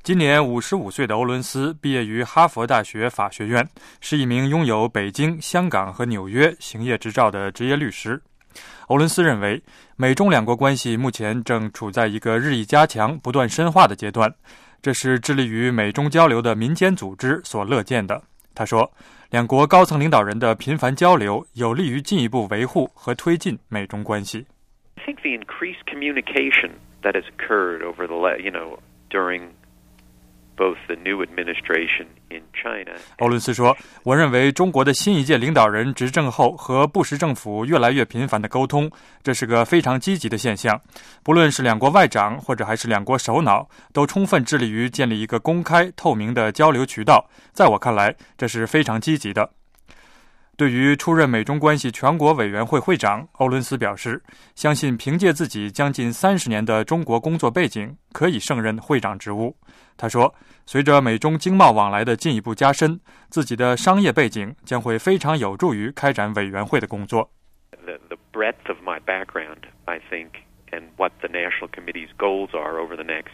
今年55岁的欧伦斯毕业于哈佛大学法学院，是一名拥有北京、香港和纽约行业执照的职业律师。欧伦斯认为，美中两国关系目前正处在一个日益加强、不断深化的阶段，这是致力于美中交流的民间组织所乐见的。他说，两国高层领导人的频繁交流有利于进一步维护和推进美中关系。 I think the increased communication that has occurred over during both the new administration in China. 欧伦斯说，我认为中国的新一届领导人执政后和布什政府越来越频繁的沟通，这是个非常积极的现象。不论是两国外长或者还是两国首脑，都充分致力于建立一个公开透明的交流渠道。在我看来，这是非常积极的。对于出任美中关系全国委员会会长，欧伦斯表示，相信凭借自己将近30年的中国工作背景，可以胜任会长职务。他说，随着美中经贸往来的进一步加深，自己的商业背景将会非常有助于开展委员会的工作。 The breadth of my background, I think, and what the National Committee's goals are over the next,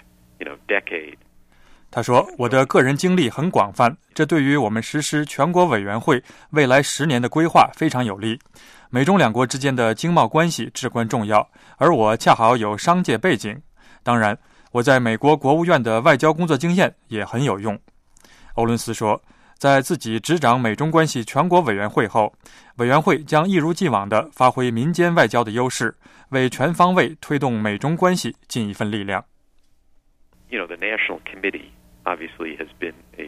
decade. 他说，我的个人经历很广泛，这对于我们实施全国委员会未来10年的规划非常有利。美中两国之间的经贸关系至关重要，而我恰好有商界背景。当然，我在美国国务院的外交工作经验也很有用。欧伦斯说，在自己执掌美中关系全国委员会后，委员会将一如既往地发挥民间外交的优势，为全方位推动美中关系尽一份力量。 The National Committee obviously has been a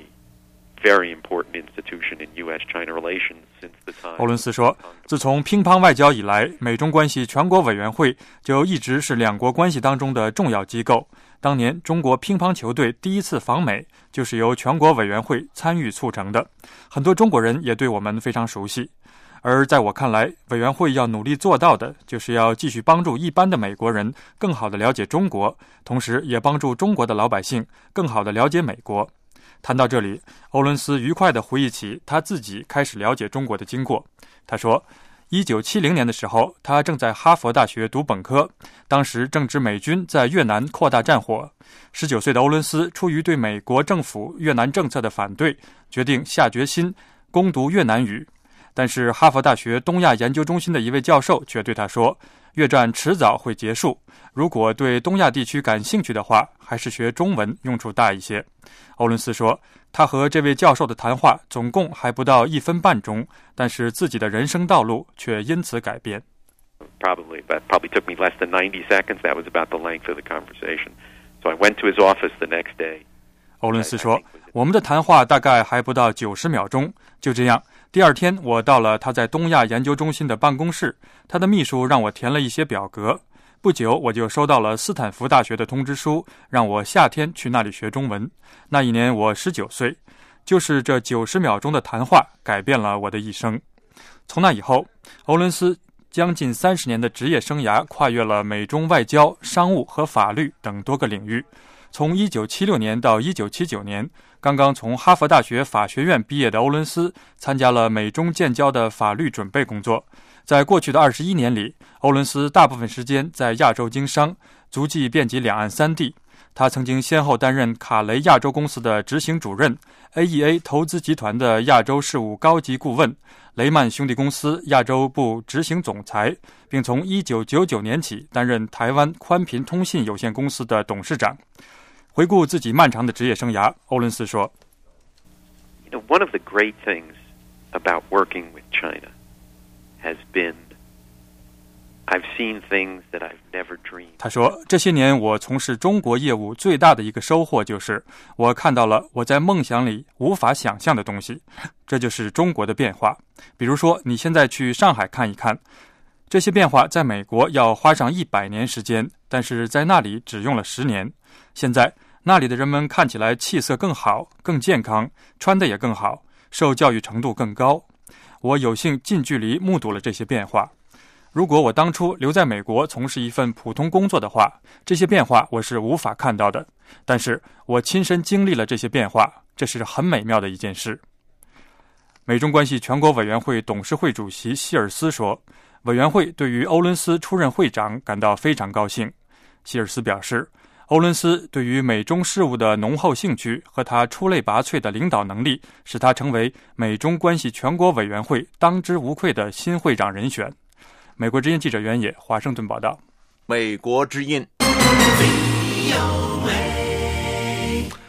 very important institution in U.S.-China relations since the time. 欧伦斯说，自从乒乓外交以来，美中关系全国委员会就一直是两国关系当中的重要机构。当年中国乒乓球队第一次访美，就是由全国委员会参与促成的。很多中国人也对我们非常熟悉。而在我看来，委员会要努力做到的，就是要继续帮助一般的美国人更好地了解中国，同时也帮助中国的老百姓更好地了解美国。谈到这里，欧伦斯愉快地回忆起他自己开始了解中国的经过。他说，1970年的时候，他正在哈佛大学读本科，当时正值美军在越南扩大战火。19岁的欧伦斯出于对美国政府越南政策的反对，决定下决心攻读越南语。但是哈佛大学东亚研究中心的一位教授却对他说，越战迟早会结束，如果对东亚地区感兴趣的话，还是学中文用处大一些。欧伦斯说，他和这位教授的谈话总共还不到1分半钟，但是自己的人生道路却因此改变。 Probably took me less than 90 seconds. That was about the length of the conversation. So I went to his office the next day. 欧伦斯说，我们的谈话大概还不到90秒钟，就这样，第二天我到了他在东亚研究中心的办公室，他的秘书让我填了一些表格。不久我就收到了斯坦福大学的通知书，让我夏天去那里学中文。那一年我19岁，就是这90秒钟的谈话改变了我的一生。从那以后，欧伦斯将近30年的职业生涯跨越了美中外交、商务和法律等多个领域。从1976年到1979年，刚刚从哈佛大学法学院毕业的欧伦斯参加了美中建交的法律准备工作。在过去的21年里，欧伦斯大部分时间在亚洲经商，足迹遍及两岸三地。他曾经先后担任卡雷亚洲公司的执行主任、AEA 投资集团的亚洲事务高级顾问、雷曼兄弟公司亚洲部执行总裁，并从1999年起担任台湾宽频通信有限公司的董事长。回顾自己漫长的职业生涯，欧伦斯说， One of the great things about working with China has been I've seen things that I've never dreamed. 他说，这些年我从事中国业务最大的一个收获就是我看到了我在梦想里无法想象的东西，这就是中国的变化。比如说你现在去上海看一看，这些变化在美国要花上100年时间，但是在那里只用了10年。现在那里的人们看起来气色更好，更健康，穿得也更好，受教育程度更高。我有幸近距离目睹了这些变化。如果我当初留在美国从事一份普通工作的话，这些变化我是无法看到的。但是我亲身经历了这些变化，这是很美妙的一件事。美中关系全国委员会董事会主席希尔斯说，委员会对于欧伦斯出任会长感到非常高兴。希尔斯表示， 欧伦斯对于美中事务的浓厚兴趣和他出类拔萃的领导能力，使他成为美中关系全国委员会当之无愧的新会长人选。美国之音记者袁野华盛顿报道。 美国之音。